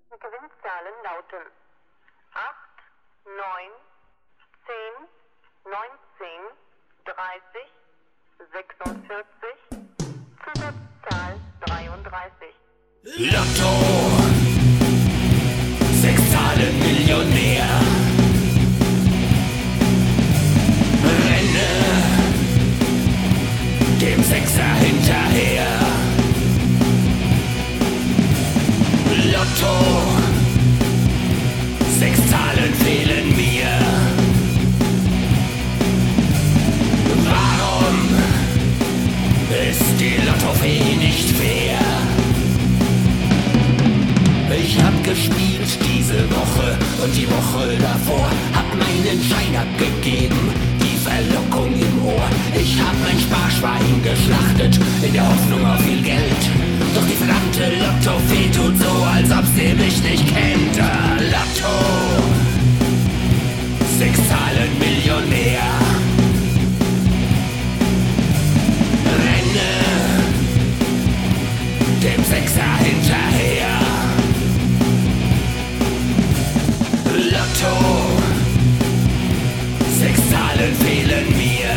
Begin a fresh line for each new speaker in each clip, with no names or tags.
Gewinnzahlen lauten 8, 9, 10, 19, 30, 46, Zusatzzahl 33.
Lotto, 6 Zahlen Millionär. Renne dem Sechser hinterher. Lotto, 6 Zahlen fehlen mir. Warum ist die Lottofee nicht fair? Ich hab gespielt diese Woche und die Woche davor, hab meinen Schein abgegeben, die Verlockung im Ohr. Ich hab mein Sparschwein geschlachtet, in der Hoffnung auf viel Geld. Doch die verdammte Lottofee tut so, als ob sie mich nicht kennt. Lotto, 6 Zahlen Millionär. Renne dem Sechser hinterher. Lotto, 6 Zahlen fehlen mir.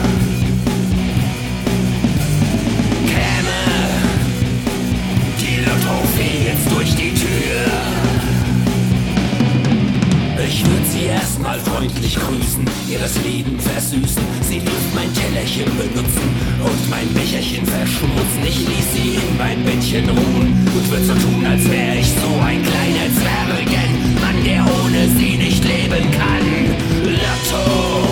Käme die Lottofee jetzt durch die Tür, ich würd sie erstmal freundlich grüßen, ihr das Leben versüßen. Sie dürft mein Tellerchen benutzen und mein Becherchen verschmutzen. Ich ließ sie in mein Bettchen ruhen und würd so tun, als wär ich so ein kleiner Zwergenmann, der ohne sie nicht leben kann. Lotto,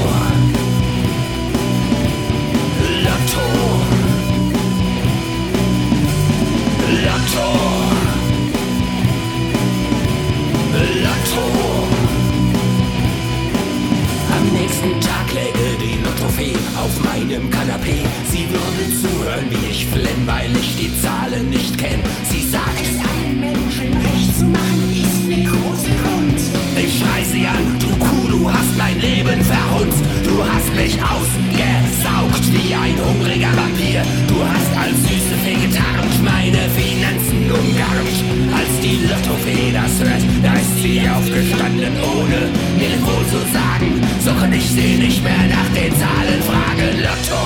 Lotto, Lotto, Lotto. Am nächsten Tag läge die Lottofee auf meinem Kanapee. Sie würde zuhören, wie ich flenn, weil ich die Zahlen nicht kenn. Sie sagt, es allen Menschen recht zu machen, ist ne große Kunst. Ich schrei sie an, du Kuh, du hast mein Leben verhunzt. Du hast mich ausgesaugt wie ein hungriger Vampir. Du hast als süße Fee getarnt, meine Finanzen umgarnt. Als die Lottofee das hört, da ist sie aufgestanden, ohne mir wohl zu sagen. So kann ich sie nicht mehr nach den Zahlen fragen. Lotto,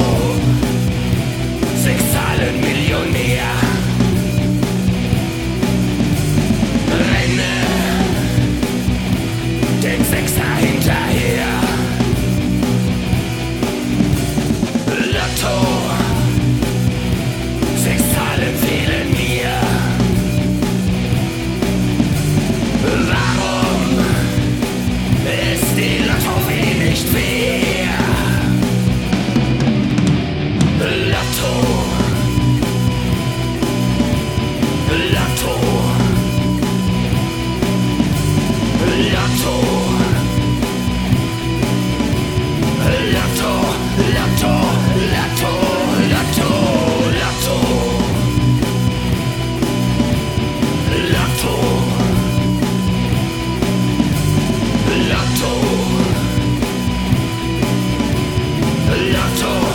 6 Zahlen Millionär. Renne dem Sechser hinterher. Lotto, 6 Zahlen fehlen mir. Warum ist die Lottofee nicht fair? Lotto, Lotto, Lotto, Lotto, Lotto, Lotto, Lotto, Lotto, Lotto, Lotto, Lotto.